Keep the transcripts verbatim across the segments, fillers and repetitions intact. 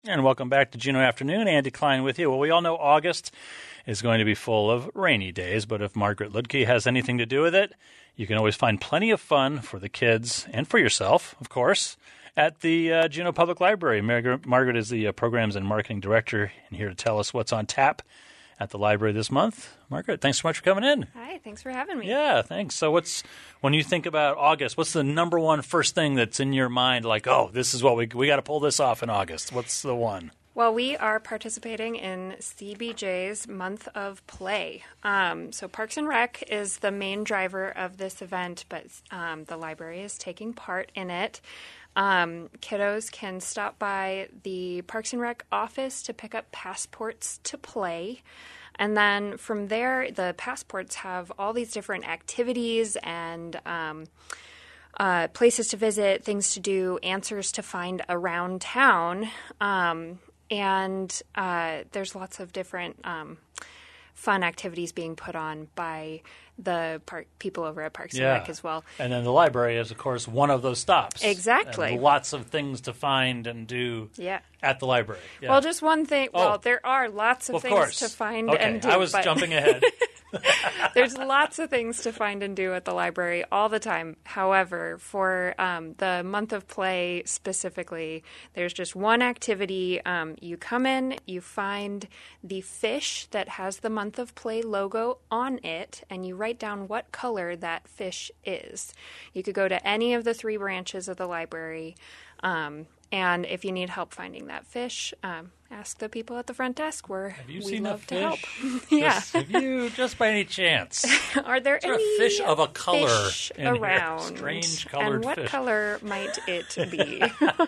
And welcome back to Juneau Afternoon. Andy Klein with you. Well, we all know August is going to be full of rainy days, but if Margaret Ludke has anything to do with it, you can always find plenty of fun for the kids and for yourself, of course, at the uh, Juneau Public Library. Margaret, Margaret is the uh, Programs and Marketing Director and here to tell us what's on tap at the library this month. Margaret, thanks so much for coming in. Hi, thanks for having me. Yeah, thanks. So what's when you think about August, what's the number one first thing that's in your mind like, oh, this is what we we got to pull this off in August? What's the one? Well, we are participating in C B J's Month of Play. Um, so Parks and Rec is the main driver of this event, but um, the library is taking part in it. Um, kiddos can stop by the Parks and Rec office to pick up passports to play. And then from there, the passports have all these different activities and um, uh, places to visit, things to do, answers to find around town. Um, and uh, there's lots of different um, fun activities being put on by the park people over at Parks yeah. and Rec as well. And then the library is, of course, one of those stops. Exactly. And lots of things to find and do yeah. at the library. Yeah. Well, just one thing. Oh. Well, there are lots of well, of things course. to find okay. and do. I was but jumping ahead. There's lots of things to find and do at the library all the time. However, for um, the month of play specifically, there's just one activity. Um, you come in, you find the fish that has the month of play logo on it, and you write down what color that fish is. You could go to any of the three branches of the library. Um, And if you need help finding that fish, um, ask the people at the front desk where have you we seen love a to fish? help. yeah. Just, have you, just by any chance? Are there Is there any a fish of a color fish in here? around? Strange colored and what fish. color might it be?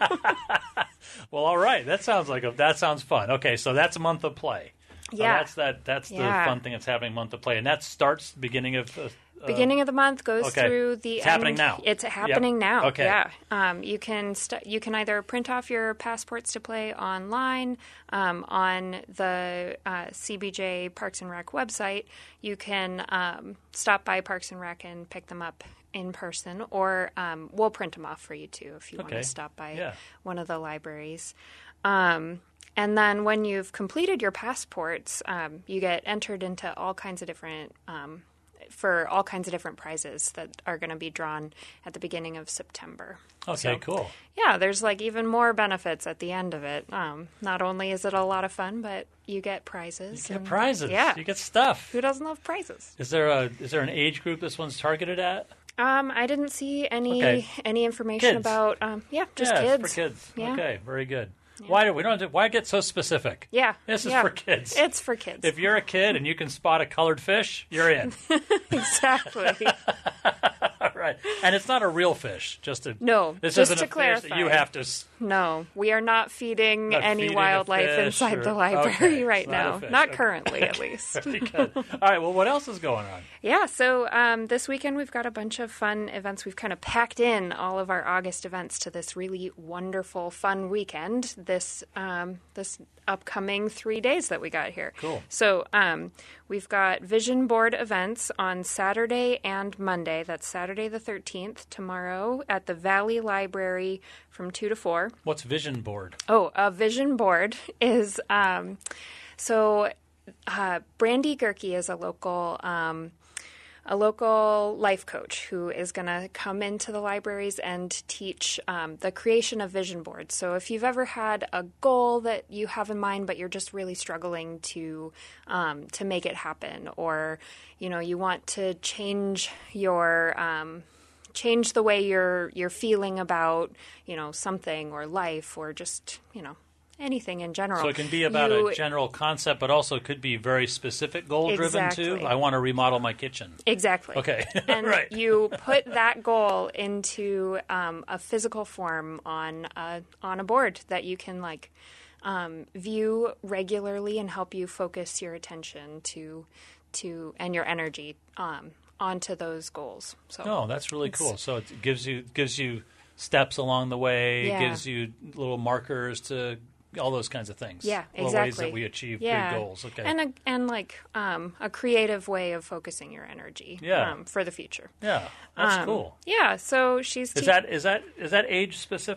Well, all right. That sounds like a, that sounds fun. Okay, so that's a month of play. So Yeah. that's that. That's the Yeah. fun thing that's happening month of play, and that starts the beginning of. Uh, Beginning of the month goes okay. through the It's end. happening now. It's happening Yep. now. Okay. Yeah. Um, you can st- you can either print off your passports to play online um, on the uh, C B J Parks and Rec website. You can um, stop by Parks and Rec and pick them up in person, or um, we'll print them off for you too if you Okay. want to stop by Yeah. one of the libraries. Um, and then when you've completed your passports, um, you get entered into all kinds of different um, for all kinds of different prizes that are going to be drawn at the beginning of September. Okay, So, cool. Yeah, there's like even more benefits at the end of it. Um, not only is it a lot of fun, but you get prizes. You get and- prizes. Yeah. You get stuff. Who doesn't love prizes? Is there a is there an age group this one's targeted at? Um, I didn't see any Okay. any information Kids. about. Um, yeah, just yeah, kids. It's for kids. Yeah. Okay, very good. Why do we don't have to, why get so specific? Yeah, This is yeah. for kids. It's for kids. If you're a kid and you can spot a colored fish, you're in. Exactly. Right. And it's not a real fish. Just to No, This just isn't to a fish that you clarify. have to. s- No, we are not feeding Not any feeding a wildlife fish inside or- the library okay, right it's not a now. fish. Not Okay. currently, at least. Very good. All right. Well, what else is going on? Yeah, so um, this weekend we've got a bunch of fun events. We've kind of packed in all of our August events to this really wonderful, fun weekend. This um, this upcoming three days that we got here. Cool. So um, we've got vision board events on Saturday and Monday. That's Saturday the thirteenth, tomorrow at the Valley Library from two to four. What's vision board? Oh, a vision board is um, so. Uh, Brandy Gerke is a local um, a local life coach who is going to come into the libraries and teach um, the creation of vision boards. So if you've ever had a goal that you have in mind, but you're just really struggling to um, to make it happen, or you know you want to change your um, change the way you're you're feeling about you know something or life or just you know. anything in general. So it can be about You- a general concept, but also could be very specific goal-driven too. Exactly. I want to remodel my kitchen. Exactly. Okay. And Right. you put that goal into um, a physical form on a, on a board that you can like um, view regularly and help you focus your attention to to and your energy um, onto those goals. So Oh, that's really cool. So it gives you gives you steps along the way, Yeah. gives you little markers to all those kinds of things. Yeah, Little exactly. ways that we achieve yeah. big goals. Okay. And a, and like um, a creative way of focusing your energy Yeah. um, for the future. yeah, that's Um, cool. Yeah, so she's Is teach- that is that is that age specific?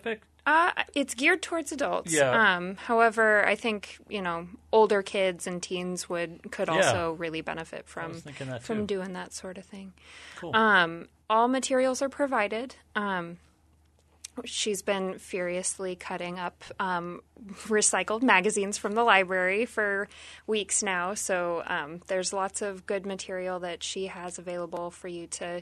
Uh, it's geared towards adults. Yeah. Um, however, I think, you know, older kids and teens would could Yeah. also really benefit from was thinking that from too. doing that sort of thing. Cool. Um, all materials are provided. Um, she's been furiously cutting up um, recycled magazines from the library for weeks now. So um, there's lots of good material that she has available for you to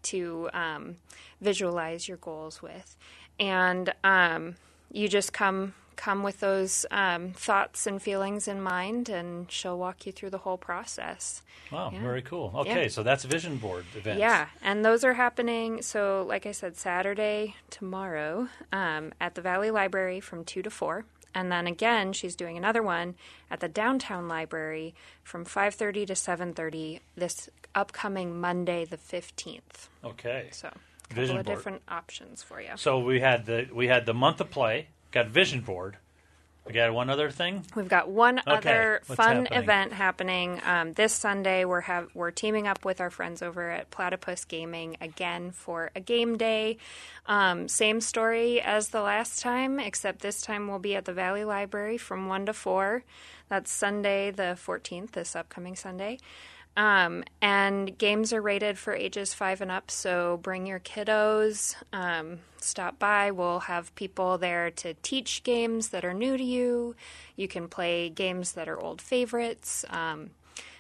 to um, visualize your goals with. And um, you just come come with those um, thoughts and feelings in mind, and she'll walk you through the whole process. Wow, Yeah. very cool. Okay, Yeah. so that's vision board events. Yeah, and those are happening, so like I said, Saturday, tomorrow, um, at the Valley Library from two to four. And then again, she's doing another one at the Downtown Library from five thirty to seven thirty this upcoming Monday the fifteenth. Okay. So a couple Vision of board. different options for you. So we had the we had the month of play, got vision board. We got one other thing. We've got one Okay, other what's fun happening? event happening um, this Sunday. We're have we're teaming up with our friends over at Platypus Gaming again for a game day. Um, same story as the last time, except this time we'll be at the Valley Library from one to four. That's Sunday the fourteenth, this upcoming Sunday. Um, and games are rated for ages five and up, so bring your kiddos, um, stop by. We'll have people there to teach games that are new to you. You can play games that are old favorites. Um,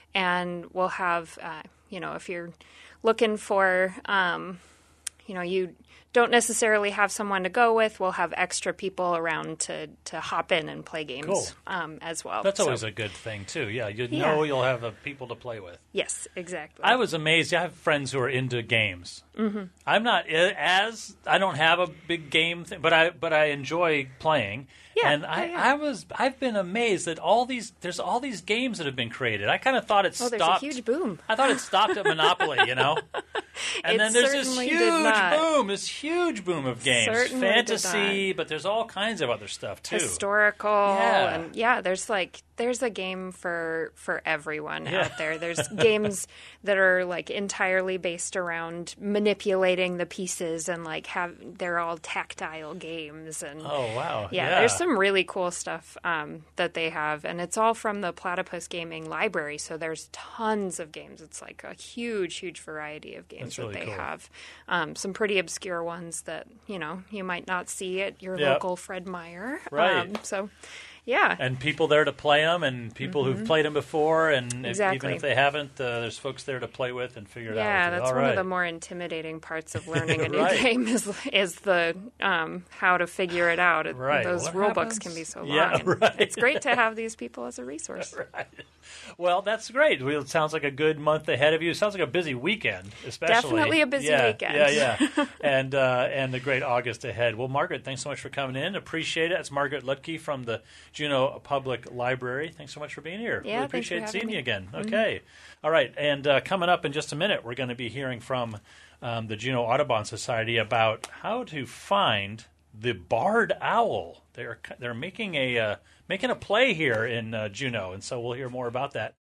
and we'll have, uh, you know, if you're looking for, um, you know, you don't necessarily have someone to go with, we'll have extra people around to, to hop in and play games Cool. um, as well. That's So- always a good thing too. Yeah, you Yeah. know you'll have uh, people to play with. Yes, exactly. I was amazed. I have friends who are into games. Mm-hmm. I'm not i- as I don't have a big game thing, but I but I enjoy playing. Yeah, and I, yeah, yeah. I was I've been amazed that all these there's all these games that have been created. I kind of thought it Oh, there's stopped. a huge boom. I thought it stopped at Monopoly, you know. And It then there's this certainly huge did not. boom, this huge boom of games, Certainly did fantasy, but there's all kinds of other stuff too. Historical Yeah. and yeah, there's like there's a game for for everyone Yeah. out there. There's games that are like entirely based around manipulating the pieces and like have they're all tactile games and Oh wow! yeah, there's some really cool stuff um, that they have, and it's all from the Platypus Gaming Library. So there's tons of games. It's like a huge, huge variety of games That's really that they cool. have. Um, some pretty obscure ones that you know you might not see at your Yep. local Fred Meyer. Right. Um, so, yeah. and people there to play them, and people who've played them before, and if, Exactly. even if they haven't, uh, there's folks there to play with and figure it out. Yeah, with you. that's All one right. of the more intimidating parts of learning a new Right. game is is the um, how to figure it out. It- Right. Those What rule happens? books can be so long. Yeah, and right. It's great to have these people as a resource. Well, that's great. Well, it sounds like a good month ahead of you. It sounds like a busy weekend, especially. Definitely a busy yeah, weekend. Yeah, yeah, and uh, and a great August ahead. Well, Margaret, thanks so much for coming in. Appreciate it. It's Margaret Lutke from the Juneau Public Library. Thanks so much for being here. Yeah, really thanks for appreciate having seeing me. you again. Okay, all right. And uh, coming up in just a minute, we're going to be hearing from um, the Juneau Audubon Society about how to find the barred owl. They're they're making a uh, making a play here in uh, Juneau, and so we'll hear more about that.